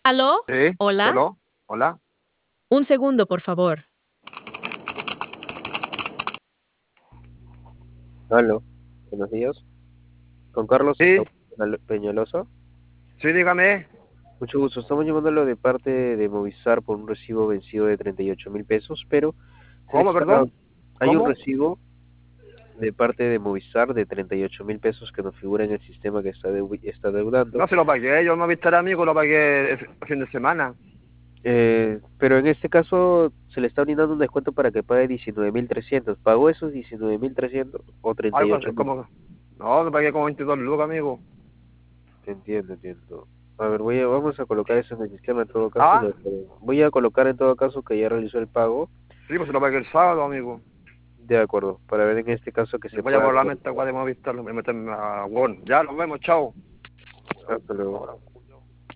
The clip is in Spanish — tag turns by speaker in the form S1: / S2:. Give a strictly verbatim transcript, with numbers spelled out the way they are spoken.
S1: ¿Aló?
S2: Sí,
S1: ¿Hola?
S2: hello, hola.
S1: Un segundo, por favor.
S3: Aló, buenos días. Con Carlos
S2: Sí,
S3: Peñal- Peñalosa.
S2: sí, dígame.
S3: Mucho gusto. Estamos llamándolo de parte de Movistar por un recibo vencido de treinta y ocho mil pesos, pero se le
S2: ¿Cómo,
S3: está...
S2: perdón?
S3: Hay un
S2: ¿Cómo?
S3: recibo de parte de Movistar de treinta y ocho mil pesos que nos figura en el sistema que está, deu- está deudando.
S2: No se lo pagué, yo me Movistar amigo lo pagué el fin de semana.
S3: Eh, pero en este caso se le está brindando un descuento para que pague diecinueve mil trescientos. ¿Pagó esos diecinueve mil trescientos o treinta y
S2: Algo
S3: ocho
S2: así,
S3: mil?
S2: como... No, lo pagué como veintidós lucas, amigo.
S3: Entiendo, entiendo. A ver, voy a, vamos a colocar eso en el sistema en todo caso.
S2: Ah,
S3: de- Voy a colocar en todo caso que ya realizó el pago.
S2: sí, pues se lo pagué el sábado, amigo.
S3: De acuerdo, para ver en este caso que
S2: Le
S3: se
S2: voy a
S3: pueda
S2: borrar
S3: hacer.
S2: esta guay de Movistar, me meterme a Word. Ya, nos vemos, chao.
S3: Hasta luego.